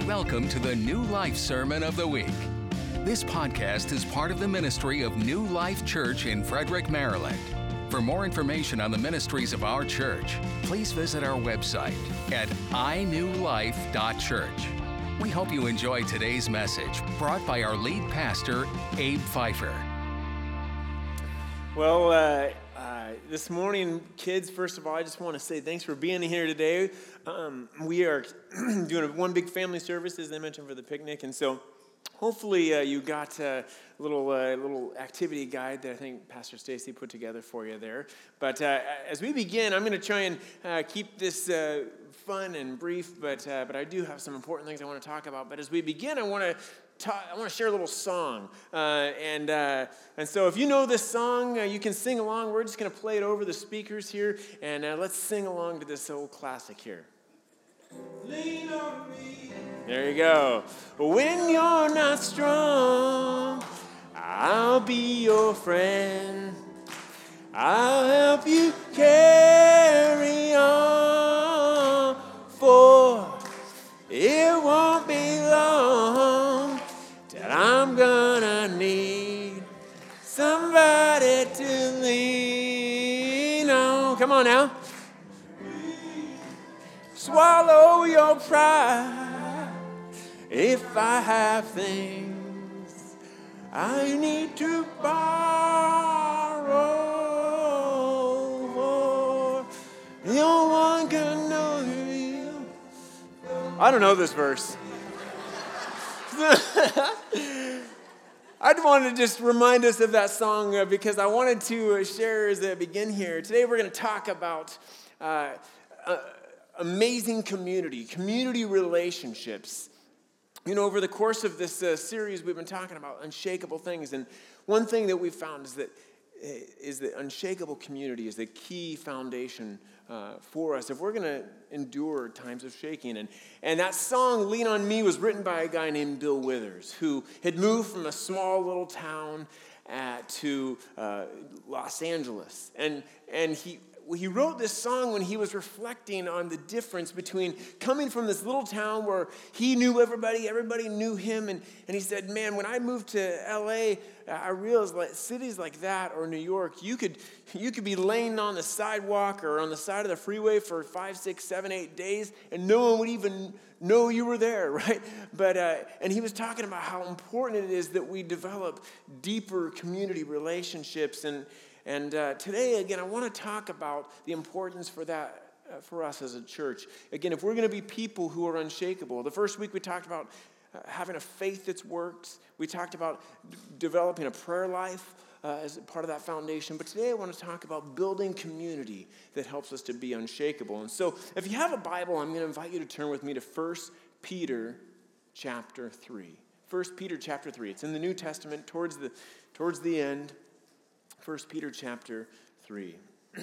Welcome to the New Life Sermon of the Week. This podcast is part of the ministry of New Life Church in Frederick, Maryland. For more information on the ministries of our church, please visit our website at inewlife.church. We hope you enjoy today's message, brought by our lead pastor, Abe Pfeiffer. Well, this morning, kids, first of all, I just want to say thanks for being here today. We are doing one big family service, as I mentioned, for the picnic, and so hopefully you got a little activity guide that I think Pastor Stacy put together for you there. But as we begin, I'm going to try and keep this fun and brief, but I do have some important things I want to talk about. But as we begin, I want to share a little song, and so if you know this song, you can sing along. We're just going to play it over the speakers here, and let's sing along to this old classic here. Lean on me. There you go. When you're not strong, I'll be your friend. I'll help you carry on, for it won't be long till I'm gonna need somebody to lean on. Come on now. Swallow your pride. If I have things I need to borrow, for no one can know you. I don't know this verse. I wanted to just remind us of that song because I wanted to share as I begin here. Today we're going to talk about amazing community relationships. You know, over the course of this series, we've been talking about unshakable things, and one thing that we've found is that unshakable community is the key foundation for us if we're going to endure times of shaking. And that song, Lean on Me, was written by a guy named Bill Withers, who had moved from a small little town to Los Angeles. And he wrote this song when he was reflecting on the difference between coming from this little town where he knew everybody knew him, and he said, man, when I moved to LA, I realized like cities like that or New York, you could be laying on the sidewalk or on the side of the freeway for 5, 6, 7, 8 days, and no one would even know you were there, right? But and he was talking about how important it is that we develop deeper community relationships. And today, again, I want to talk about the importance for that for us as a church. Again, if we're going to be people who are unshakable. The first week we talked about having a faith that's worked. We talked about developing a prayer life as part of that foundation. But today I want to talk about building community that helps us to be unshakable. And so if you have a Bible, I'm going to invite you to turn with me to 1 Peter chapter 3. 1 Peter chapter 3. It's in the New Testament towards the end. 1 Peter chapter 3.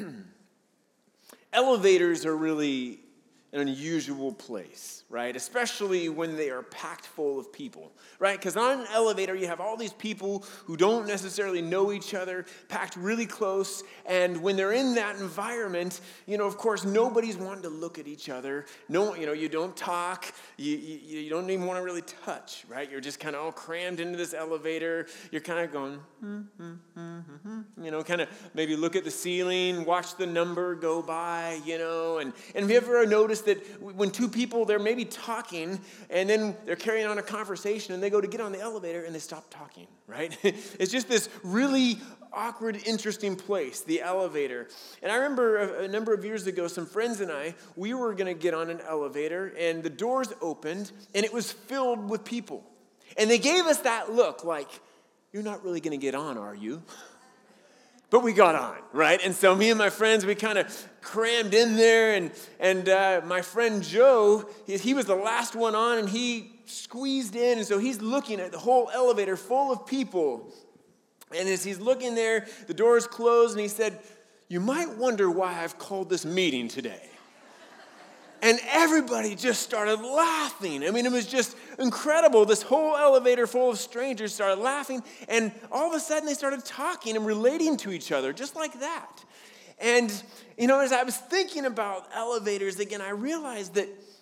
Elevators are really an unusual place, right? Especially when they are packed full of people, right? Because on an elevator, you have all these people who don't necessarily know each other, packed really close, and when they're in that environment, you know, of course, nobody's wanting to look at each other. No, you know, you don't talk, you don't even want to really touch, right? You're just kind of all crammed into this elevator. You're kind of going, you know, kind of maybe look at the ceiling, watch the number go by, you know, and have you ever noticed that when two people, they're maybe talking and then they're carrying on a conversation and they go to get on the elevator and they stop talking, right? It's just this really awkward, interesting place, the elevator. And I remember a number of years ago, some friends and I, we were going to get on an elevator and the doors opened and it was filled with people. And they gave us that look like, you're not really going to get on, are you? But we got on, right? And so me and my friends, we kind of crammed in there, and my friend Joe, he was the last one on, and he squeezed in, and so he's looking at the whole elevator full of people. And as he's looking there, the doors closed, and he said, you might wonder why I've called this meeting today. And everybody just started laughing. I mean, it was just incredible. This whole elevator full of strangers started laughing, and all of a sudden they started talking and relating to each other just like that. And, you know, as I was thinking about elevators again, I realized that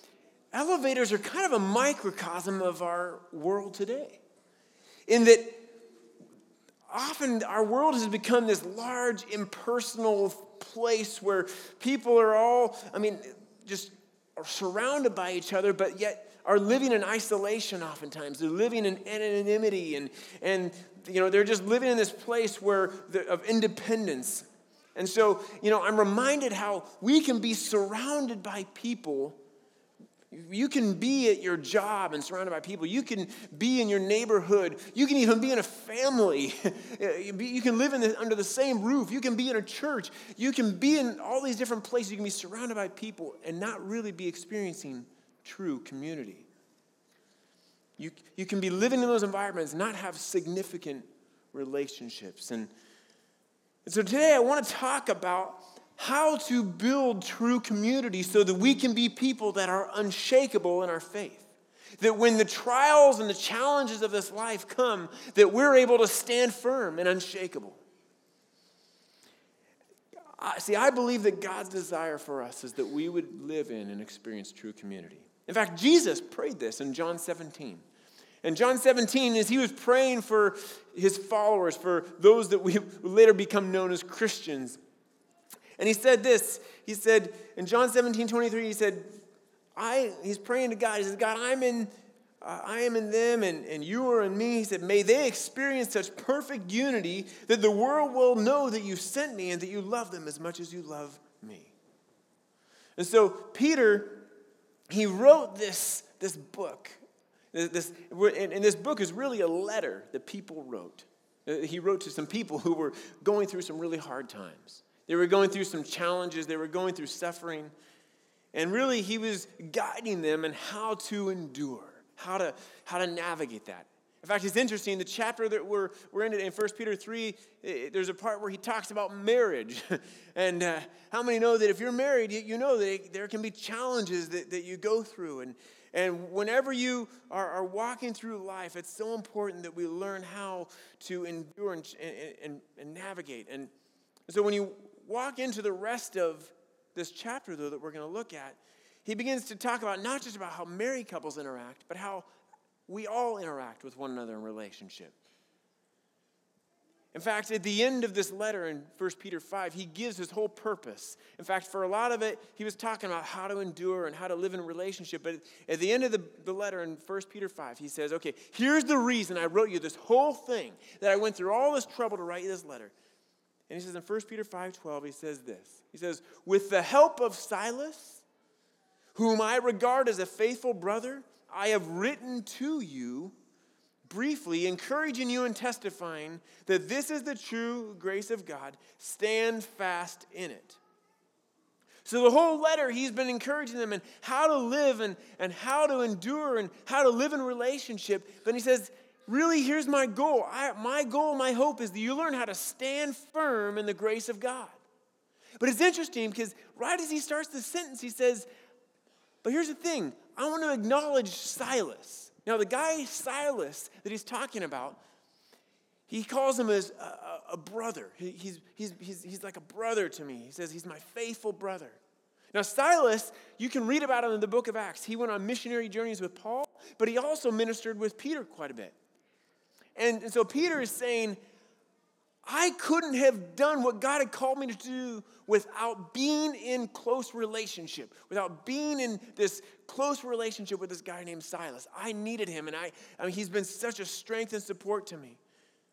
elevators are kind of a microcosm of our world today, in that often our world has become this large, impersonal place where people are all, just are surrounded by each other, but yet are living in isolation oftentimes. They're living in anonymity, and they're just living in this place of independence. And so, I'm reminded how we can be surrounded by people. You can be at your job and surrounded by people. You can be in your neighborhood. You can even be in a family. You can live under the same roof. You can be in a church. You can be in all these different places. You can be surrounded by people and not really be experiencing true community. You can be living in those environments, not have significant relationships. And so today I want to talk about how to build true community so that we can be people that are unshakable in our faith. That when the trials and the challenges of this life come, that we're able to stand firm and unshakable. I believe that God's desire for us is that we would live in and experience true community. In fact, Jesus prayed this in John 17. And John 17, as he was praying for his followers, for those that we later become known as Christians, and he said this, he said, in John 17:23, he said, he's praying to God, he says, God, I am in them and you are in me. He said, may they experience such perfect unity that the world will know that you sent me and that you love them as much as you love me. And so Peter, he wrote this book. And this book is really a letter that people wrote. He wrote to some people who were going through some really hard times. They were going through some challenges. They were going through suffering. And really, he was guiding them in how to endure, how to navigate that. In fact, it's interesting, the chapter that we're in 1 Peter 3, there's a part where he talks about marriage. And how many know that if you're married, you know that there can be challenges that you go through. And whenever you are walking through life, it's so important that we learn how to endure and navigate. And so when you walk into the rest of this chapter, though, that we're going to look at, he begins to talk about not just about how married couples interact, but how we all interact with one another in relationship. In fact, at the end of this letter in 1 Peter 5, he gives his whole purpose. In fact, for a lot of it, he was talking about how to endure and how to live in a relationship. But at the end of the letter in 1 Peter 5, he says, okay, here's the reason I wrote you this whole thing, that I went through all this trouble to write you this letter. And he says in 1 Peter 5:12, he says this. He says, with the help of Silas, whom I regard as a faithful brother, I have written to you briefly, encouraging you and testifying that this is the true grace of God. Stand fast in it. So the whole letter, he's been encouraging them in how to live and how to endure and how to live in relationship. But he says, really, here's my goal. My hope is that you learn how to stand firm in the grace of God. But it's interesting because right as he starts the sentence, he says, but here's the thing. I want to acknowledge Silas. Now, the guy Silas that he's talking about, he calls him as a brother. He's like a brother to me. He says he's my faithful brother. Now, Silas, you can read about him in the book of Acts. He went on missionary journeys with Paul, but he also ministered with Peter quite a bit. And so Peter is saying, I couldn't have done what God had called me to do without being in close relationship, without being in this close relationship with this guy named Silas. I needed him, and I mean, he's been such a strength and support to me.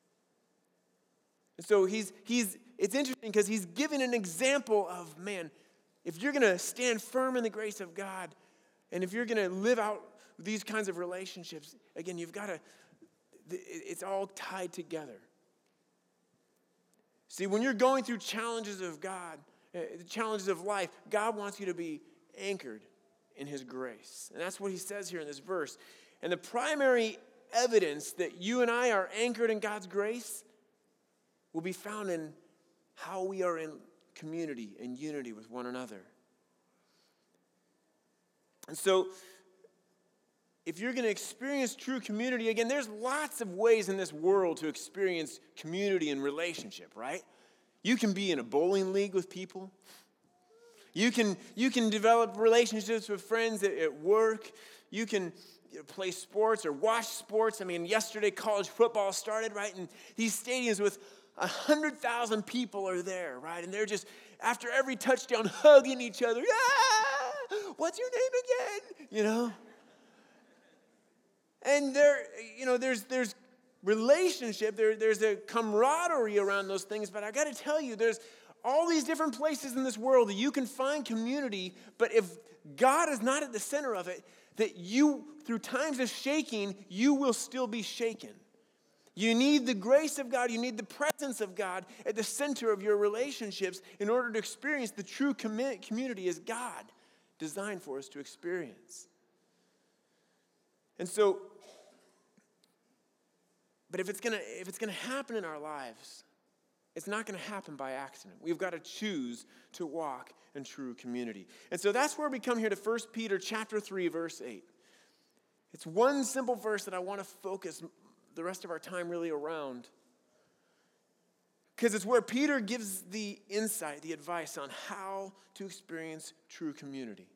And so it's interesting because he's giving an example of, man, if you're going to stand firm in the grace of God, and if you're going to live out these kinds of relationships, again, you've got to, it's all tied together. See, when you're going through challenges of God, the challenges of life, God wants you to be anchored in his grace. And that's what he says here in this verse. And the primary evidence that you and I are anchored in God's grace will be found in how we are in community and unity with one another. And so, if you're going to experience true community, again, there's lots of ways in this world to experience community and relationship, right? You can be in a bowling league with people. You can develop relationships with friends at work. You can play sports or watch sports. I mean, yesterday college football started, right? And these stadiums with 100,000 people are there, right? And they're just, after every touchdown, hugging each other. Ah, what's your name again? And there's relationship, there's a camaraderie around those things. But I got to tell you, there's all these different places in this world that you can find community, but if God is not at the center of it, that you, through times of shaking, you will still be shaken. You need the grace of God, you need the presence of God at the center of your relationships in order to experience the true community as God designed for us to experience. And so, but if it's gonna happen in our lives, it's not going to happen by accident. We've got to choose to walk in true community. And so that's where we come here to 1 Peter chapter 3, verse 8. It's one simple verse that I want to focus the rest of our time really around, because it's where Peter gives the insight, the advice on how to experience true community.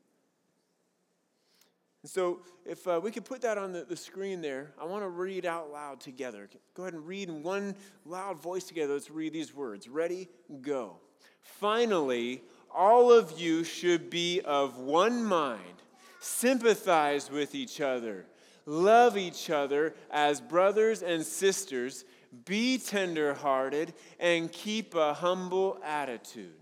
And so if we could put that on the screen there, I want to read out loud together. Go ahead and read in one loud voice together. Let's read these words. Ready? Go. Finally, all of you should be of one mind, sympathize with each other, love each other as brothers and sisters, be tenderhearted, and keep a humble attitude.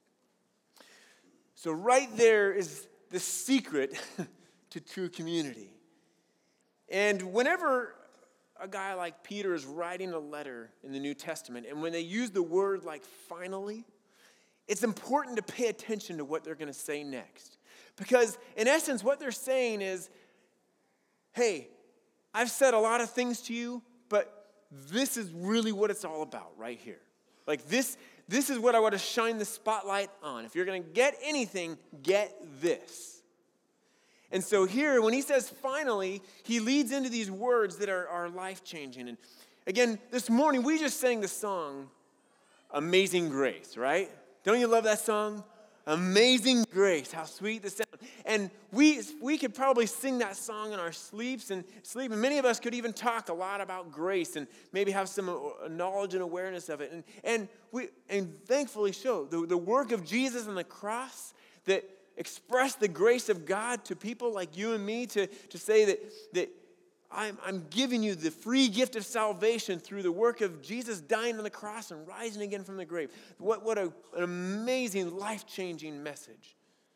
So right there is the secret to true community. And whenever a guy like Peter is writing a letter in the New Testament, and when they use the word like finally, it's important to pay attention to what they're going to say next. Because in essence, what they're saying is, hey, I've said a lot of things to you, but this is really what it's all about right here. Like this is what I want to shine the spotlight on. If you're going to get anything, get this. And so here, when he says finally, he leads into these words that are life-changing. And again, this morning, we just sang the song, Amazing Grace, right? Don't you love that song? Amazing Grace, how sweet the sound. And we could probably sing that song in our sleeps, and many of us could even talk a lot about grace and maybe have some knowledge and awareness of it. And thankfully so. The work of Jesus on the cross that express the grace of God to people like you and me, to say that I'm giving you the free gift of salvation through the work of Jesus dying on the cross and rising again from the grave. What an amazing, life-changing message.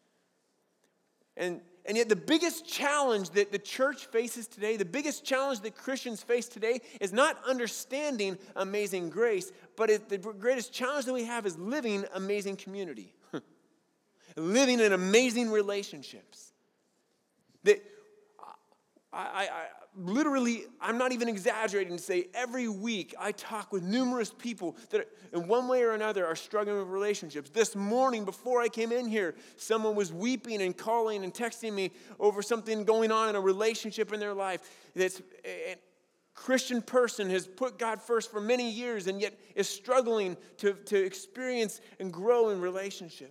And yet the biggest challenge that the church faces today, the biggest challenge that Christians face today is not understanding amazing grace, but the greatest challenge that we have is living amazing community. Living in amazing relationships. That I literally, I'm not even exaggerating to say every week I talk with numerous people that in one way or another are struggling with relationships. This morning before I came in here, someone was weeping and calling and texting me over something going on in a relationship in their life. That's a Christian person has put God first for many years and yet is struggling to experience and grow in relationship.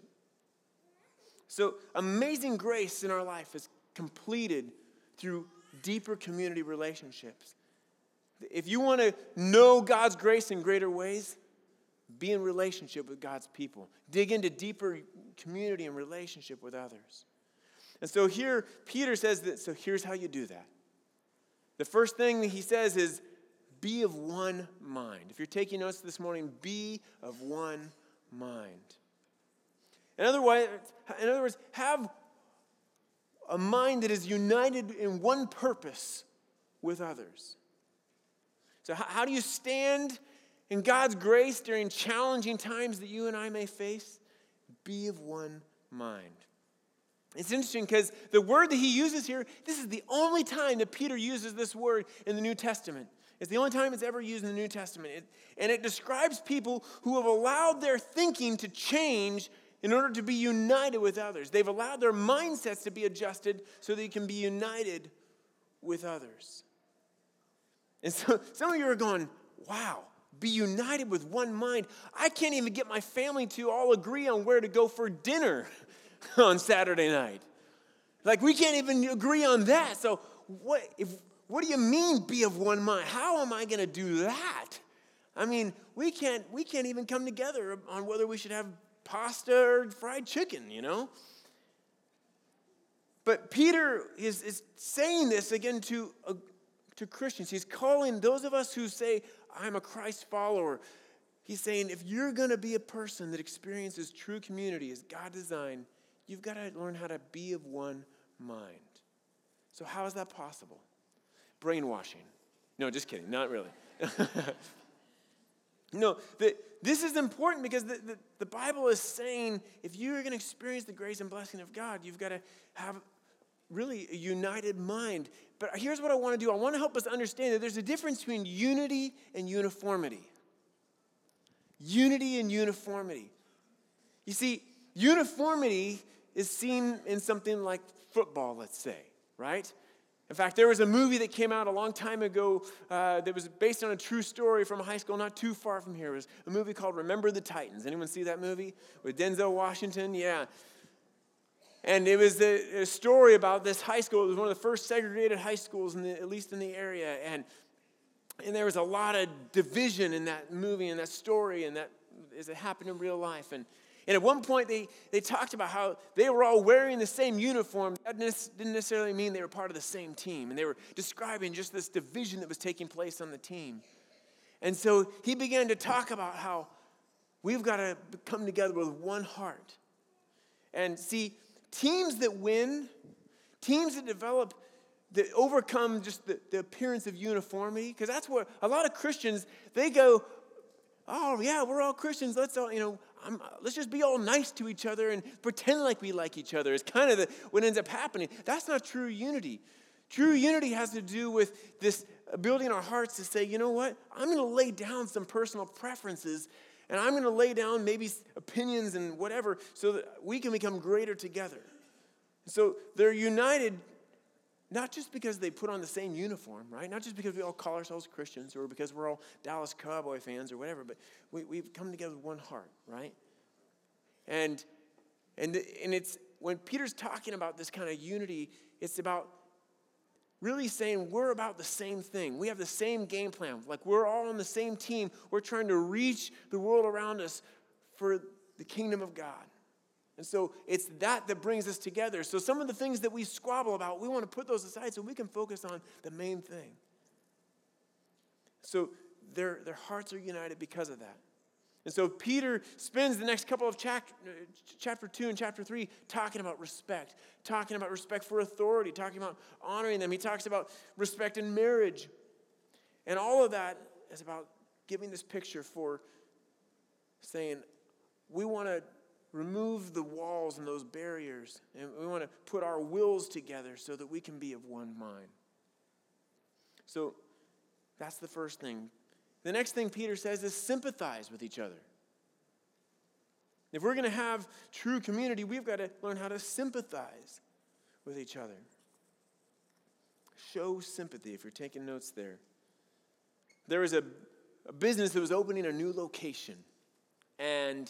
So amazing grace in our life is completed through deeper community relationships. If you want to know God's grace in greater ways, be in relationship with God's people. Dig into deeper community and relationship with others. And so here, Peter says that, so here's how you do that. The first thing that he says is, be of one mind. If you're taking notes this morning, be of one mind. In other words, have a mind that is united in one purpose with others. So how do you stand in God's grace during challenging times that you and I may face? Be of one mind. It's interesting because the word that he uses here, this is the only time that Peter uses this word in the New Testament. It's the only time it's ever used in the New Testament. And it describes people who have allowed their thinking to change in order to be united with others. They've allowed their mindsets to be adjusted so they can be united with others. And so some of you are going, wow, be united with one mind. I can't even get my family to all agree on where to go for dinner. on Saturday night. Like, we can't even agree on that. So what do you mean be of one mind? How am I going to do that? I mean, we can't even come together on whether we should have pasta or fried chicken, you know? But Peter is saying this again to Christians. He's calling those of us who say, I'm a Christ follower. He's saying, if you're going to be a person that experiences true community as God designed, you've got to learn how to be of one mind. So how is that possible? Brainwashing. No, just kidding. Not really. No, this is important because the Bible is saying if you're going to experience the grace and blessing of God, you've got to have really a united mind. But here's what I want to do. I want to help us understand that there's a difference between unity and uniformity. Unity and uniformity. You see, uniformity is seen in something like football, let's say, right? In fact, there was a movie that came out a long time ago that was based on a true story from a high school not too far from here. It was a movie called Remember the Titans. Anyone see that movie? With Denzel Washington? Yeah. And it was a story about this high school. It was one of the first segregated high schools, at least in the area. And there was a lot of division in that movie and that story, and that as it happened in real life. And at one point, they talked about how they were all wearing the same uniform. That didn't necessarily mean they were part of the same team. And they were describing just this division that was taking place on the team. And so he began to talk about how we've got to come together with one heart. And see, teams that win, teams that develop, that overcome just the appearance of uniformity, because that's what a lot of Christians, they go, oh yeah, we're all Christians. Let's all, let's just be all nice to each other and pretend like we like each other. It's kind of what ends up happening. That's not true unity. True unity has to do with this building our hearts to say, you know what? I'm going to lay down some personal preferences, and I'm going to lay down maybe opinions and whatever so that we can become greater together. So they're united not just because they put on the same uniform, right? Not just because we all call ourselves Christians or because we're all Dallas Cowboy fans or whatever, but we've come together with one heart, right? And it's when Peter's talking about this kind of unity, it's about really saying we're about the same thing. We have the same game plan. Like we're all on the same team. We're trying to reach the world around us for the kingdom of God. And so it's that brings us together. So some of the things that we squabble about, we want to put those aside so we can focus on the main thing. So their hearts are united because of that. And so Peter spends the next couple of chapter 2 and chapter 3 talking about respect for authority, talking about honoring them. He talks about respect in marriage. And all of that is about giving this picture for saying we want to remove the walls and those barriers, and we want to put our wills together so that we can be of one mind. So that's the first thing. The next thing Peter says is sympathize with each other. If we're going to have true community, we've got to learn how to sympathize with each other. Show sympathy, if you're taking notes there. There was a business that was opening a new location, and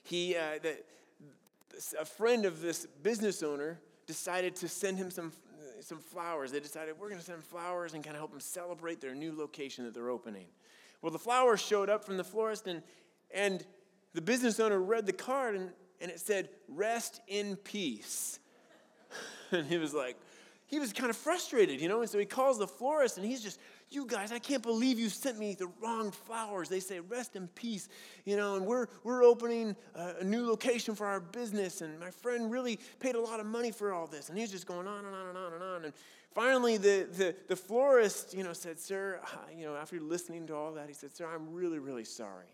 a friend of this business owner decided to send him some flowers. They decided we're going to send flowers and kind of help them celebrate their new location that they're opening. Well, the flowers showed up from the florist, and the business owner read the card, and it said, "Rest in peace." And he was kind of frustrated, and so he calls the florist, and he's just, "You guys, I can't believe you sent me the wrong flowers. They say rest in peace, and we're opening a new location for our business, and my friend really paid a lot of money for all this." And he's just going on and on and on and on. And finally, the florist, said, "Sir, after listening to all that, he said, 'Sir, I'm really, really sorry.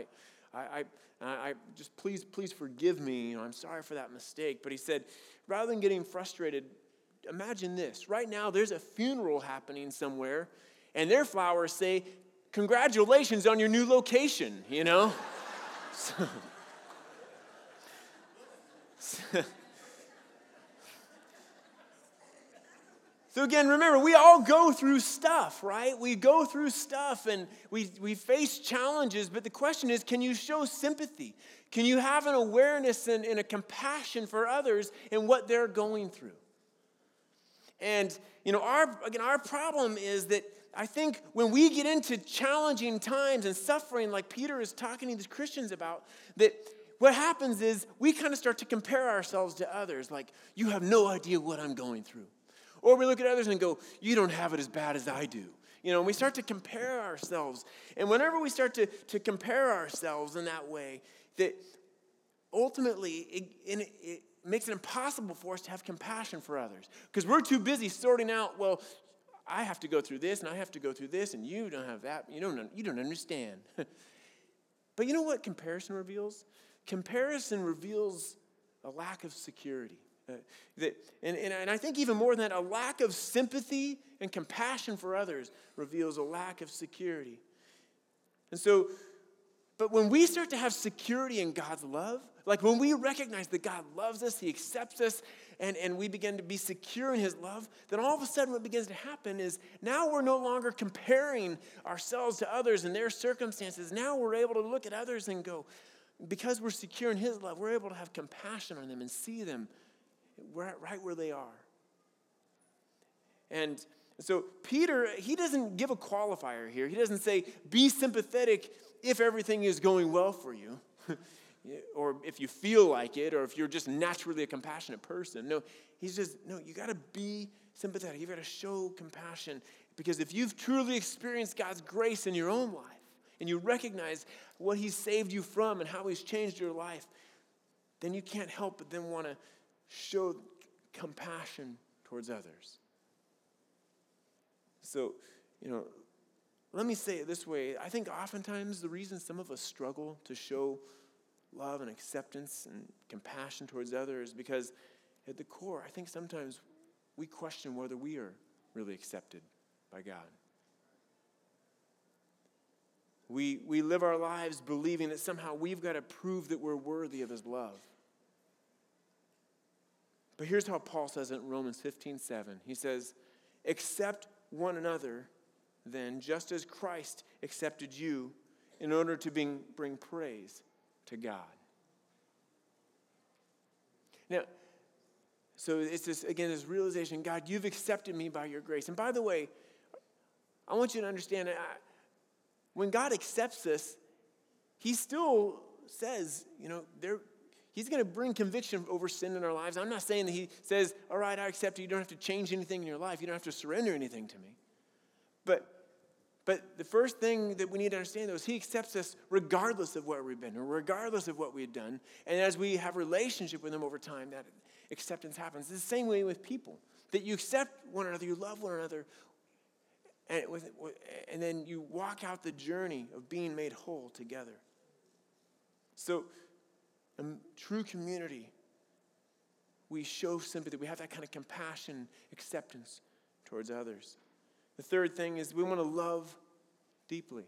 I just please forgive me. I'm sorry for that mistake.'" But he said, rather than getting frustrated, imagine this. Right now, there's a funeral happening somewhere, and their flowers say, "Congratulations on your new location," So again, remember, we all go through stuff, right? We go through stuff and we face challenges, but the question is, can you show sympathy? Can you have an awareness and a compassion for others and what they're going through? And, our problem is that I think when we get into challenging times and suffering like Peter is talking to these Christians about, that what happens is we kind of start to compare ourselves to others, like, you have no idea what I'm going through. Or we look at others and go, you don't have it as bad as I do. And we start to compare ourselves. And whenever we start to compare ourselves in that way, that ultimately it makes it impossible for us to have compassion for others. Because we're too busy sorting out, well, I have to go through this, and I have to go through this, and you don't have that. You don't understand. But you know what comparison reveals? Comparison reveals a lack of security. And I think even more than that, a lack of sympathy and compassion for others reveals a lack of security. And so, but when we start to have security in God's love, like when we recognize that God loves us, He accepts us, and we begin to be secure in His love, then all of a sudden what begins to happen is now we're no longer comparing ourselves to others and their circumstances. Now we're able to look at others and go, because we're secure in His love, we're able to have compassion on them and see them right where they are. And so Peter, he doesn't give a qualifier here. He doesn't say, be sympathetic if everything is going well for you, or if you feel like it, or if you're just naturally a compassionate person. No, you got to be sympathetic. You've got to show compassion, because if you've truly experienced God's grace in your own life, and you recognize what He's saved you from and how He's changed your life, then you can't help but then want to show compassion towards others. So, let me say it this way. I think oftentimes the reason some of us struggle to show love and acceptance and compassion towards others is because at the core, I think sometimes we question whether we are really accepted by God. We live our lives believing that somehow we've got to prove that we're worthy of His love. But here's how Paul says it in Romans 15:7. He says, accept one another then, just as Christ accepted you in order to bring praise to God. Now, so it's this realization, God, you've accepted me by your grace. And by the way, I want you to understand, when God accepts us, He still says, He's going to bring conviction over sin in our lives. I'm not saying that He says, all right, I accept you. You don't have to change anything in your life. You don't have to surrender anything to me. But the first thing that we need to understand, though, is He accepts us regardless of where we've been or regardless of what we've done. And as we have a relationship with Him over time, that acceptance happens. It's the same way with people, that you accept one another, you love one another, and then you walk out the journey of being made whole together. So, in true community, we show sympathy. We have that kind of compassion, acceptance towards others. The third thing is we want to love deeply.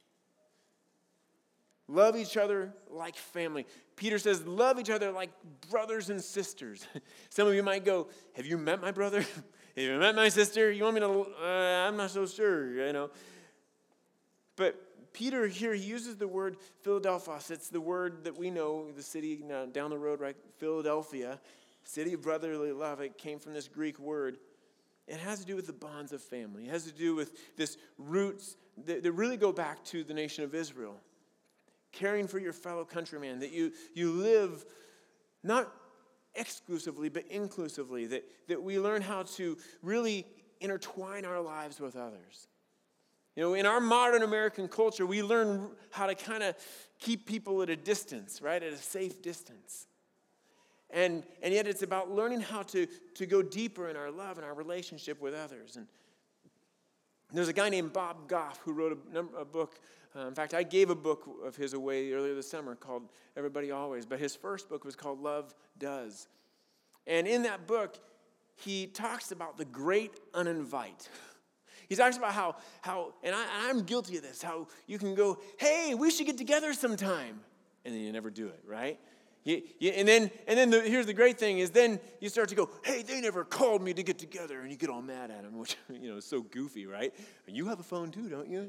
Love each other like family. Peter says, love each other like brothers and sisters. Some of you might go, have you met my brother? Have you met my sister? You want me to, I'm not so sure, But Peter here, he uses the word Philadelphos. It's the word that we know, the city down the road, right? Philadelphia, city of brotherly love. It came from this Greek word. It has to do with the bonds of family. It has to do with this roots that really go back to the nation of Israel. Caring for your fellow countryman, that you live not exclusively but inclusively, that we learn how to really intertwine our lives with others. In our modern American culture, we learn how to kind of keep people at a distance, right? At a safe distance. And yet it's about learning how to go deeper in our love and our relationship with others. And there's a guy named Bob Goff who wrote a book. In fact, I gave a book of his away earlier this summer called Everybody Always. But his first book was called Love Does. And in that book, he talks about the great uninvite. He talks about how and I'm guilty of this, how you can go, hey, we should get together sometime. And then you never do it, right? Here's the great thing is then you start to go, hey, they never called me to get together, and you get all mad at them, which is so goofy, right? You have a phone too, don't you?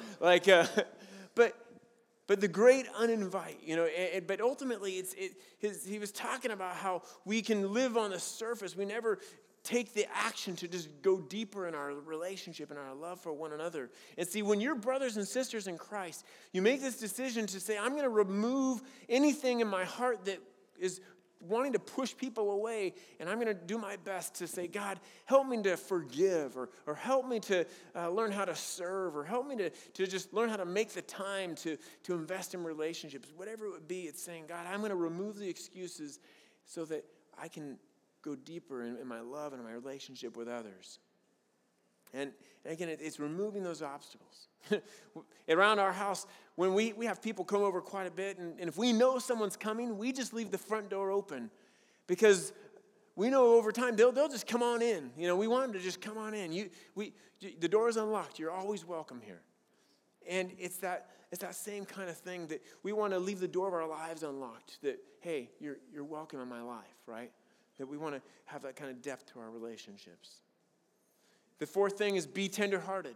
But the great uninvite, but ultimately he was talking about how we can live on the surface. We never take the action to just go deeper in our relationship and our love for one another. And see, when you're brothers and sisters in Christ, you make this decision to say, I'm going to remove anything in my heart that is wanting to push people away, and I'm going to do my best to say, God, help me to forgive, or help me to learn how to serve, or help me to just learn how to make the time to invest in relationships. Whatever it would be, it's saying, God, I'm going to remove the excuses so that I can go deeper in my love and my relationship with others. And again, it's removing those obstacles. Around our house, when we have people come over quite a bit, and if we know someone's coming, we just leave the front door open because we know over time they'll just come on in. We want them to just come on in. The door is unlocked. You're always welcome here. And it's that same kind of thing that we want to leave the door of our lives unlocked. That, hey, you're welcome in my life, right? That we want to have that kind of depth to our relationships. The fourth thing is be tenderhearted.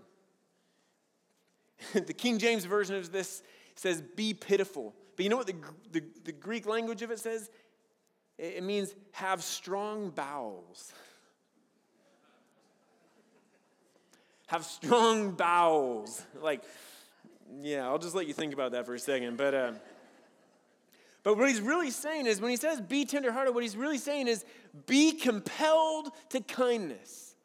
The King James version of this says be pitiful. But you know what the Greek language of it says? It means have strong bowels. Have strong bowels. I'll just let you think about that for a second. But what he's really saying is, when he says be tenderhearted, what he's really saying is be compelled to kindness.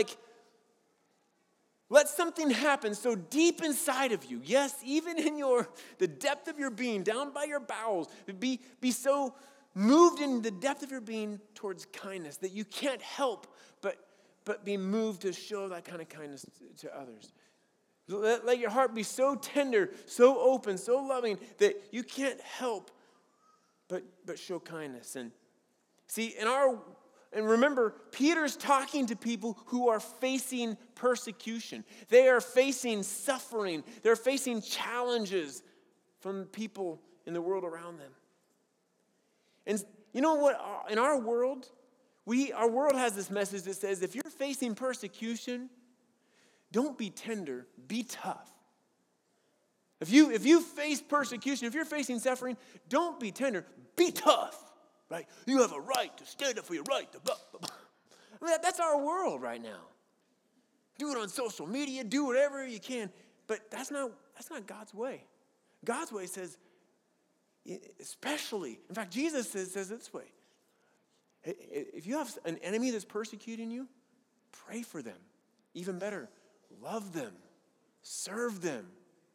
Let something happen so deep inside of you. Yes, even in the depth of your being, down by your bowels, be so moved in the depth of your being towards kindness that you can't help but be moved to show that kind of kindness to others. Let your heart be so tender, so open, so loving that you can't help but show kindness. And see, and remember, Peter's talking to people who are facing persecution. They are facing suffering. They're facing challenges from people in the world around them. And you know what? In our world, our world has this message that says, if you're facing persecution, don't be tender, be tough. If you face persecution, if you're facing suffering, don't be tender, be tough. Right? You have a right to stand up for your right. That's our world right now. Do it on social media, do whatever you can, but that's not God's way. God's way says, especially, in fact, Jesus says it this way. If you have an enemy that's persecuting you, pray for them. Even better, love them, serve them.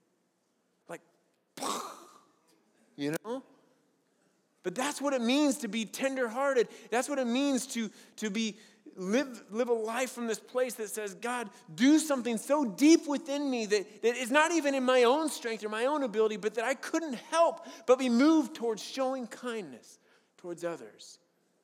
But that's what it means to be tenderhearted. That's what it means to live a life from this place that says, God, do something so deep within me that is not even in my own strength or my own ability, but that I couldn't help but be moved towards showing kindness towards others.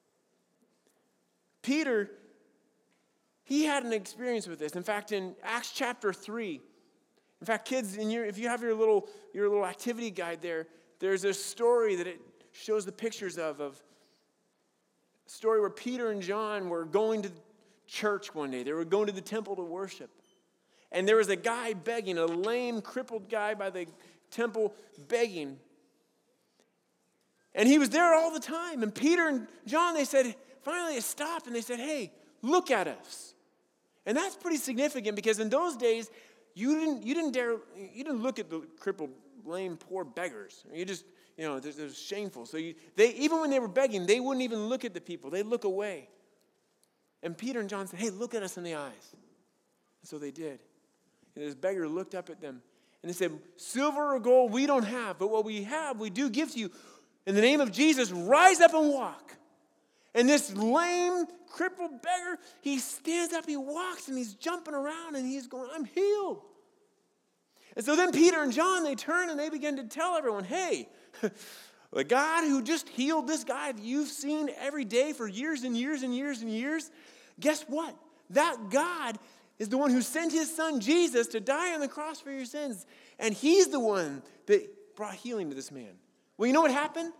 Peter, he had an experience with this. In fact, in Acts chapter 3, in fact, kids, if you have your little activity guide there's a story that it shows the pictures of a story where Peter and John were going to church one day. They were going to the temple to worship. And there was a guy begging, a lame, crippled guy by the temple begging. And he was there all the time. And Peter and John, finally they stopped and they said, hey, look at us. And that's pretty significant because in those days, you didn't look at the crippled, lame, poor beggars. You just, it was shameful. So even when they were begging, they wouldn't even look at the people. They'd look away. And Peter and John said, hey, look at us in the eyes. And so they did. And this beggar looked up at them and they said, silver or gold we don't have, but what we have, we do give to you. In the name of Jesus, rise up and walk. And this lame, crippled beggar, he stands up, he walks, and he's jumping around, and he's going, I'm healed. And so then Peter and John, they turn and they begin to tell everyone, hey, the God who just healed this guy that you've seen every day for years and years and years and years, guess what? That God is the one who sent his son Jesus to die on the cross for your sins. And he's the one that brought healing to this man. Well, you know what happened?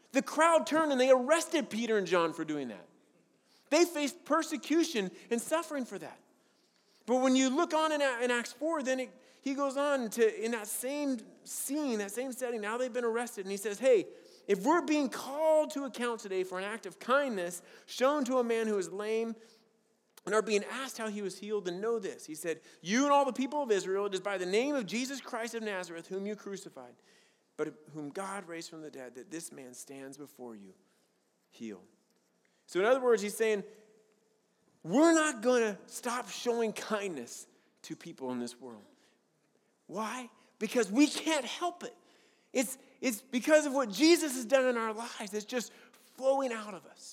The crowd turned and they arrested Peter and John for doing that. They faced persecution and suffering for that. But when you look on in Acts 4, then he goes on to, in that same scene, that same setting, now they've been arrested, and he says, hey, if we're being called to account today for an act of kindness shown to a man who is lame and are being asked how he was healed, then know this. He said, you and all the people of Israel, it is by the name of Jesus Christ of Nazareth, whom you crucified, but whom God raised from the dead, that this man stands before you healed. So in other words, he's saying, we're not going to stop showing kindness to people in this world. Why? Because we can't help it. It's because of what Jesus has done in our lives. It's just flowing out of us.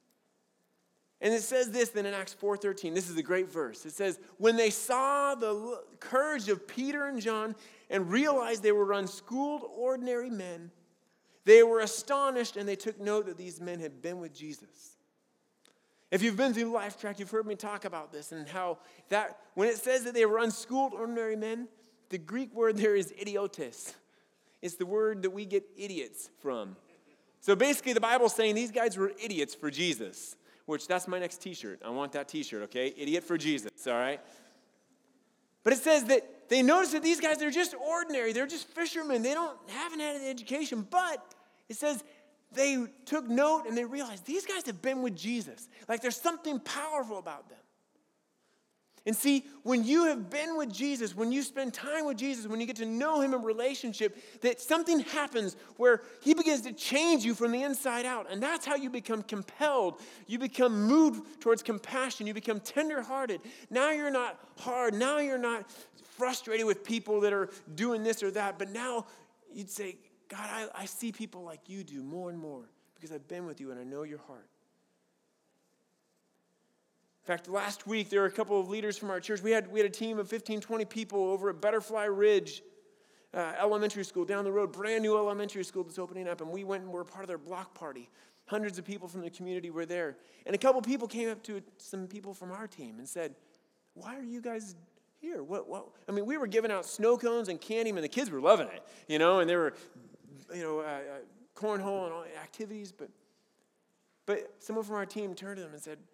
And it says this then in Acts 4:13. This is a great verse. It says, when they saw the courage of Peter and John and realized they were unschooled, ordinary men, they were astonished and they took note that these men had been with Jesus. If you've been through Life Track, you've heard me talk about this and how that when it says that they were unschooled, ordinary men, the Greek word there is idiotes. It's the word that we get idiots from. So basically the Bible's saying these guys were idiots for Jesus, which that's my next t-shirt. I want that t-shirt, okay? Idiot for Jesus, all right? But it says that they notice that these guys, they're just ordinary. They're just fishermen. They haven't had an education. But it says they took note and they realized these guys have been with Jesus. Like there's something powerful about them. And see, when you have been with Jesus, when you spend time with Jesus, when you get to know him in relationship, that something happens where he begins to change you from the inside out. And that's how you become compelled. You become moved towards compassion. You become tenderhearted. Now you're not hard. Now you're not frustrated with people that are doing this or that. But now you'd say, God, I see people like you do more and more because I've been with you and I know your heart. In fact, last week, there were a couple of leaders from our church. We had a team of 15, 20 people over at Butterfly Ridge Elementary School down the road, brand new elementary school that's opening up, and we went and were part of their block party. Hundreds of people from the community were there. And a couple people came up to some people from our team and said, why are you guys here? What? I mean, we were giving out snow cones and candy, and the kids were loving it, and there were, cornhole and all activities, but someone from our team turned to them and said,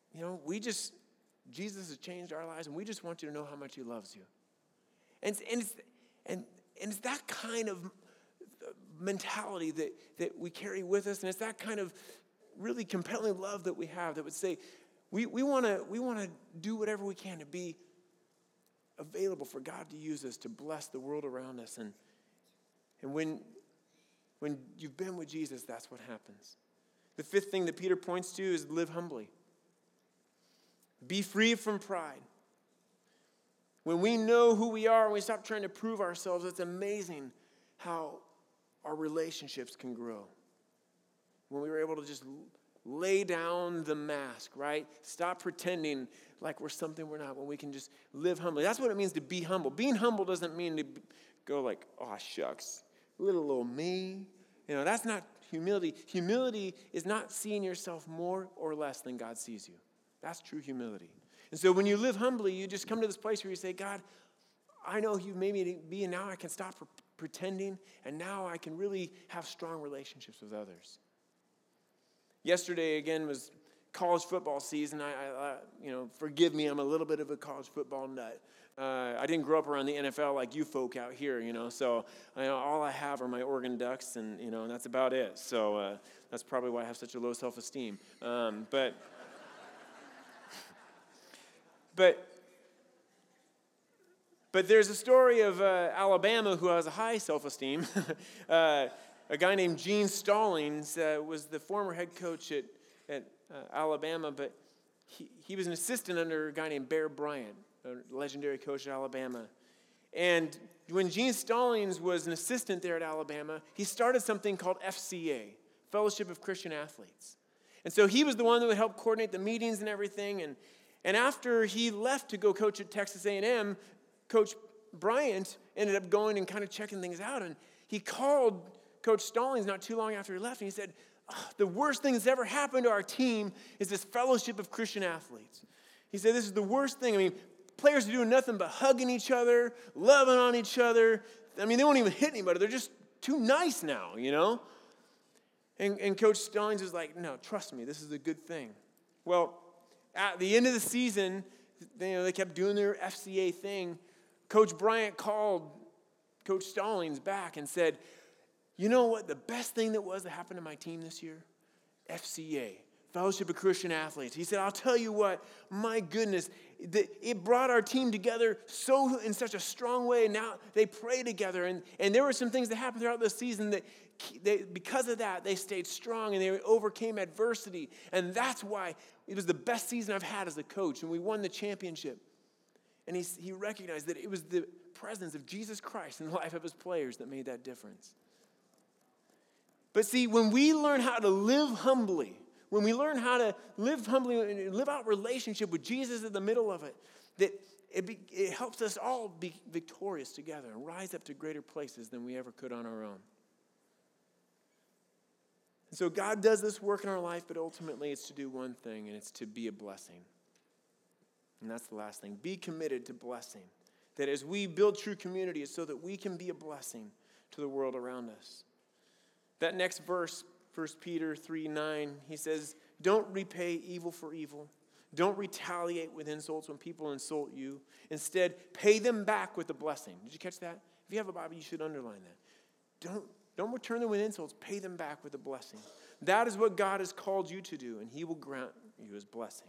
Jesus has changed our lives, and we just want you to know how much he loves you. And it's that kind of mentality that we carry with us, and it's that kind of really compelling love that we have that would say, we want to do whatever we can to be available for God to use us to bless the world around us. And when you've been with Jesus, that's what happens. The fifth thing that Peter points to is live humbly. Be free from pride. When we know who we are and we stop trying to prove ourselves, it's amazing how our relationships can grow. When we were able to just lay down the mask, right? Stop pretending like we're something we're not, when we can just live humbly. That's what it means to be humble. Being humble doesn't mean to go like, oh, shucks, little old me. That's not humility. Humility is not seeing yourself more or less than God sees you. That's true humility. And so when you live humbly, you just come to this place where you say, God, I know you made me to be, and now I can stop pretending, and now I can really have strong relationships with others. Yesterday, again, was college football season. I forgive me, I'm a little bit of a college football nut. I didn't grow up around the NFL like you folk out here, so all I have are my Oregon Ducks, and that's about it. So that's probably why I have such a low self-esteem. But there's a story of Alabama who has a high self-esteem. A guy named Gene Stallings was the former head coach at Alabama, but he was an assistant under a guy named Bear Bryant, a legendary coach at Alabama. And when Gene Stallings was an assistant there at Alabama, he started something called FCA, Fellowship of Christian Athletes. And so he was the one that would help coordinate the meetings and everything. And after he left to go coach at Texas A&M, Coach Bryant ended up going and kind of checking things out. And he called Coach Stallings not too long after he left, and he said, the worst thing that's ever happened to our team is this Fellowship of Christian Athletes. He said, this is the worst thing. I mean, players are doing nothing but hugging each other, loving on each other. I mean, they won't even hit anybody. They're just too nice now, And Coach Stallings is like, no, trust me, this is a good thing. Well, at the end of the season, they kept doing their FCA thing. Coach Bryant called Coach Stallings back and said, you know what? The best thing that happened to my team this year? FCA, Fellowship of Christian Athletes. He said, I'll tell you what, my goodness, it brought our team together in such a strong way. And now they pray together. And there were some things that happened throughout the season that because of that, they stayed strong and they overcame adversity. And that's why it was the best season I've had as a coach. And we won the championship. And he recognized that it was the presence of Jesus Christ in the life of his players that made that difference. But see, when we learn how to live humbly, when we learn how to live humbly and live out relationship with Jesus in the middle of it, that it helps us all be victorious together and rise up to greater places than we ever could on our own. And so God does this work in our life, but ultimately it's to do one thing, and it's to be a blessing. And that's the last thing. Be committed to blessing. That as we build true community, it's so that we can be a blessing to the world around us. That next verse, 1 Peter 3:9, he says, don't repay evil for evil. Don't retaliate with insults when people insult you. Instead, pay them back with a blessing. Did you catch that? If you have a Bible, you should underline that. Don't return them with insults. Pay them back with a blessing. That is what God has called you to do, and he will grant you his blessing.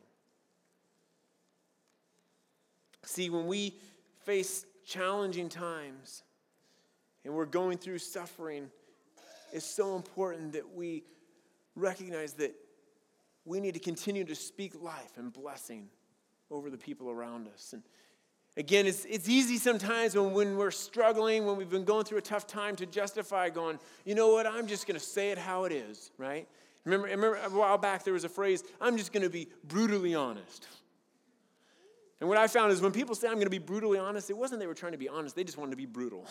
See, when we face challenging times and we're going through suffering, it's so important that we recognize that we need to continue to speak life and blessing over the people around us. And again, it's easy sometimes when we're struggling, when we've been going through a tough time, to justify going, you know what, I'm just going to say it how it is, right? Remember a while back there was a phrase, I'm just going to be brutally honest. And what I found is when people say I'm going to be brutally honest, it wasn't they were trying to be honest, they just wanted to be brutal.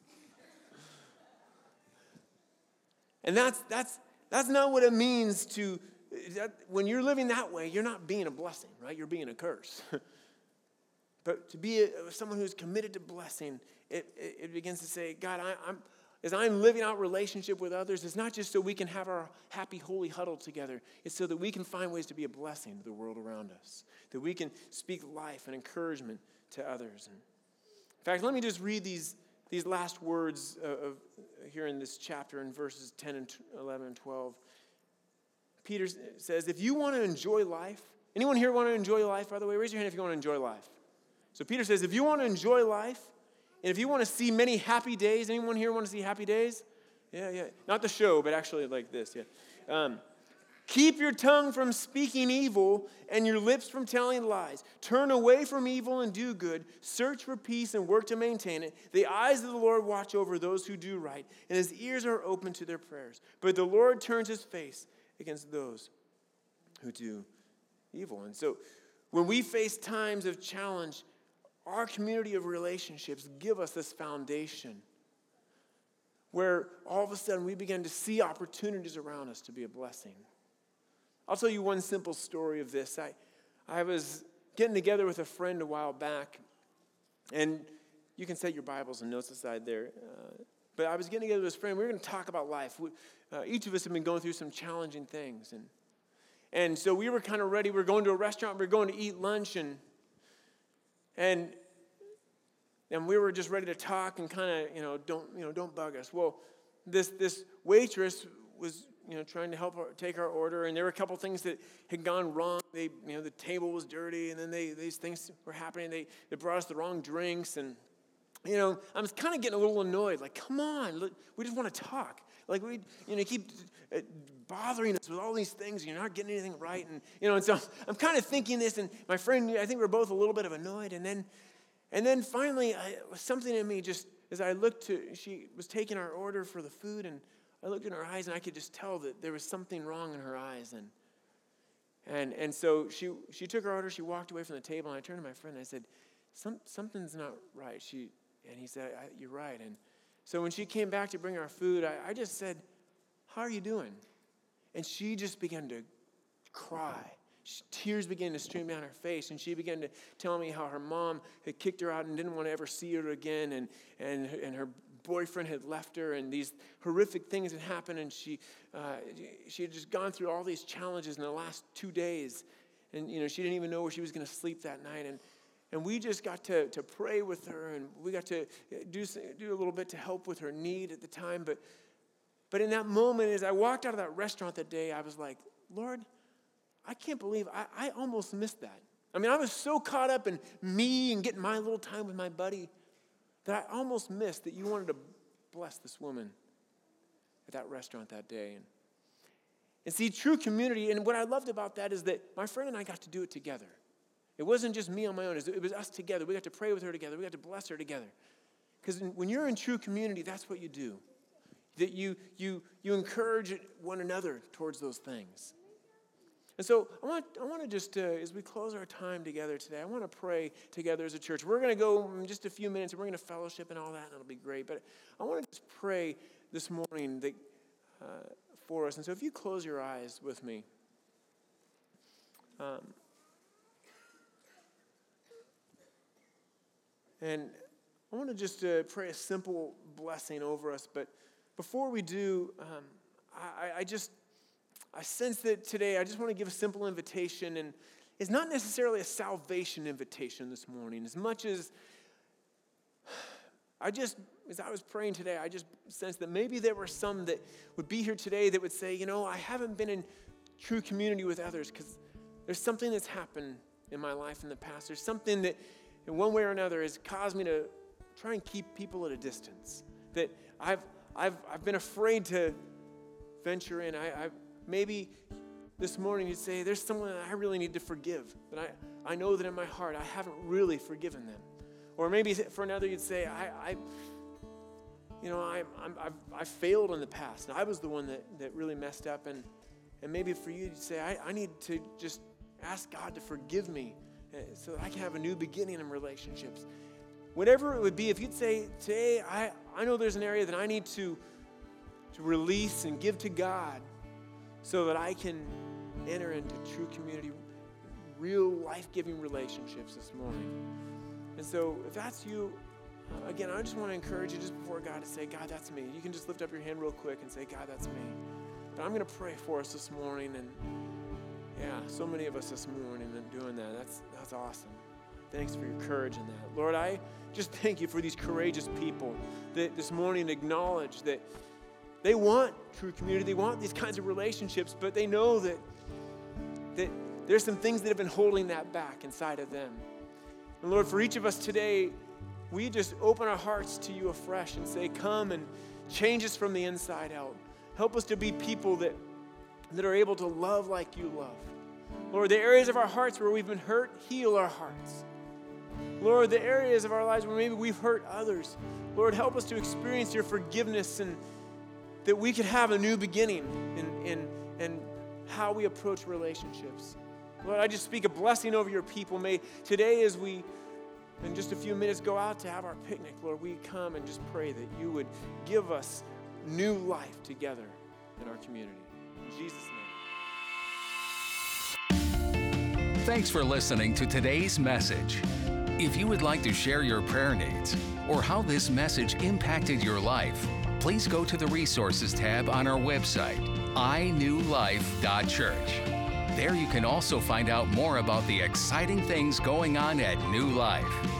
And that's not what it means to, when you're living that way, you're not being a blessing, right? You're being a curse. But to be someone who's committed to blessing, it begins to say, God, as I'm living out relationship with others, it's not just so we can have our happy, holy huddle together. It's so that we can find ways to be a blessing to the world around us, that we can speak life and encouragement to others. And in fact, let me just read these last words here in this chapter in verses 10 and 11 and 12. Peter says, if you want to enjoy life, anyone here want to enjoy life, by the way? Raise your hand if you want to enjoy life. So Peter says, if you want to enjoy life, and if you want to see many happy days, anyone here want to see happy days? Yeah. Not the show, but actually like this, yeah. Keep your tongue from speaking evil and your lips from telling lies. Turn away from evil and do good. Search for peace and work to maintain it. The eyes of the Lord watch over those who do right, and his ears are open to their prayers. But the Lord turns his face against those who do evil. And so when we face times of challenge, our community of relationships give us this foundation where all of a sudden we begin to see opportunities around us to be a blessing. I'll tell you one simple story of this. I was getting together with a friend a while back, and you can set your Bibles and notes aside there. But I was getting together with a friend. We were going to talk about life. Each of us have been going through some challenging things. And so we were kind of ready. We were going to a restaurant. We were going to eat lunch, and we were just ready to talk and kind of, don't bug us. Well, this waitress was, trying to help take our order, and there were a couple things that had gone wrong. The table was dirty, and then these things were happening. They brought us the wrong drinks, and I was kind of getting a little annoyed. Like, come on, look, we just want to talk. Like we, keep bothering us with all these things. You're not getting anything right, and so I'm kind of thinking this. And my friend, I think we're both a little bit of annoyed. And then finally, something in me just as I looked she was taking our order for the food, and I looked in her eyes, and I could just tell that there was something wrong in her eyes. And so she took her order. She walked away from the table, and I turned to my friend, and I said, something's not right. And he said, you're right. And so when she came back to bring our food, I just said, how are you doing? And she just began to cry. Tears began to stream down her face, and she began to tell me how her mom had kicked her out and didn't want to ever see her again, and her boyfriend had left her, and these horrific things had happened, and she had just gone through all these challenges in the last 2 days, and she didn't even know where she was going to sleep that night, and we just got to pray with her, and we got to do a little bit to help with her need at the time, but in that moment, as I walked out of that restaurant that day, I was like, Lord, I can't believe I almost missed that. I mean, I was so caught up in me and getting my little time with my buddy that I almost missed that you wanted to bless this woman at that restaurant that day. And see, true community, and what I loved about that is that my friend and I got to do it together. It wasn't just me on my own. It was us together. We got to pray with her together. We got to bless her together. Because when you're in true community, that's what you do. That you encourage one another towards those things. And so I want to just, as we close our time together today, I want to pray together as a church. We're going to go in just a few minutes, and we're going to fellowship and all that, and it'll be great. But I want to just pray this morning for us. And so if you close your eyes with me. And I want to just pray a simple blessing over us. But before we do, I sense that today I just want to give a simple invitation, and it's not necessarily a salvation invitation this morning, as much as as I was praying today, I just sensed that maybe there were some that would be here today that would say, I haven't been in true community with others because there's something that's happened in my life in the past. There's something that in one way or another has caused me to try and keep people at a distance, that I've been afraid to venture in. Maybe this morning you'd say, there's someone that I really need to forgive, but I know that in my heart I haven't really forgiven them. Or maybe for another you'd say, I failed in the past. I was the one that really messed up. And maybe for you, you'd say, I need to just ask God to forgive me so that I can have a new beginning in relationships. Whatever it would be, if you'd say, today, I know there's an area that I need to release and give to God so that I can enter into true community, real life-giving relationships this morning. And so if that's you, again, I just want to encourage you just before God to say, God, that's me. You can just lift up your hand real quick and say, God, that's me. But I'm going to pray for us this morning. And yeah, so many of us this morning are doing that. That's awesome. Thanks for your courage in that. Lord, I just thank you for these courageous people that this morning acknowledge that they want true community. They want these kinds of relationships, but they know that there's some things that have been holding that back inside of them. And Lord, for each of us today, we just open our hearts to you afresh and say, come and change us from the inside out. Help us to be people that are able to love like you love. Lord, the areas of our hearts where we've been hurt, heal our hearts. Lord, the areas of our lives where maybe we've hurt others, Lord, help us to experience your forgiveness and that we could have a new beginning in how we approach relationships. Lord, I just speak a blessing over your people. May today, as we, in just a few minutes, go out to have our picnic, Lord, we come and just pray that you would give us new life together in our community. In Jesus' name. Thanks for listening to today's message. If you would like to share your prayer needs or how this message impacted your life, please go to the Resources tab on our website, inewlife.church. There you can also find out more about the exciting things going on at New Life.